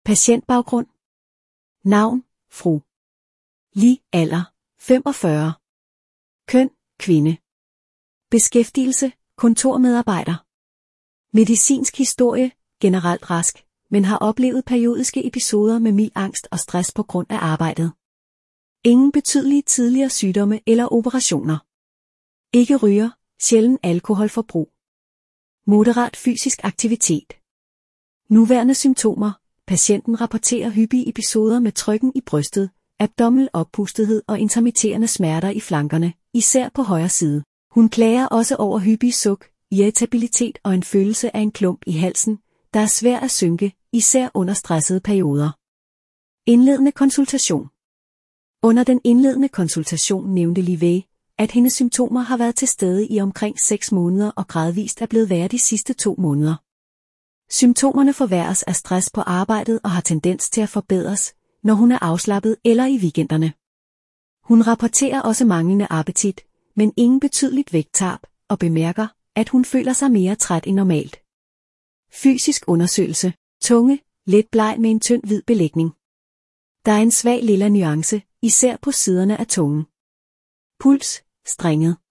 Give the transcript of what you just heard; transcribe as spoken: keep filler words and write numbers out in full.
Patientbaggrund. Navn, fru. Li, alder, femogfyrre. Køn, kvinde. Beskæftigelse, kontormedarbejder. Medicinsk historie, generelt rask, men har oplevet periodiske episoder med mild angst og stress på grund af arbejdet. Ingen betydelige tidligere sygdomme eller operationer. Ikke ryger, sjælden alkoholforbrug. Moderat fysisk aktivitet. Nuværende symptomer. Patienten rapporterer hyppige episoder med trykken i brystet, abdominal oppustethed og intermitterende smerter i flankerne, især på højre side. Hun klager også over hyppige suk, irritabilitet og en følelse af en klump i halsen, der er svær at synke, især under stressede perioder. Indledende konsultation. Under den indledende konsultation nævnte Live, at hendes symptomer har været til stede i omkring seks måneder og gradvist er blevet værre de sidste to måneder. Symptomerne forværres af stress på arbejdet og har tendens til at forbedres, når hun er afslappet eller i weekenderne. Hun rapporterer også manglende appetit, men ingen betydeligt vægttab, og bemærker, at hun føler sig mere træt end normalt. Fysisk undersøgelse. Tunge, let bleg med en tynd hvid belægning. Der er en svag lilla nuance, især på siderne af tungen. Puls, strenget.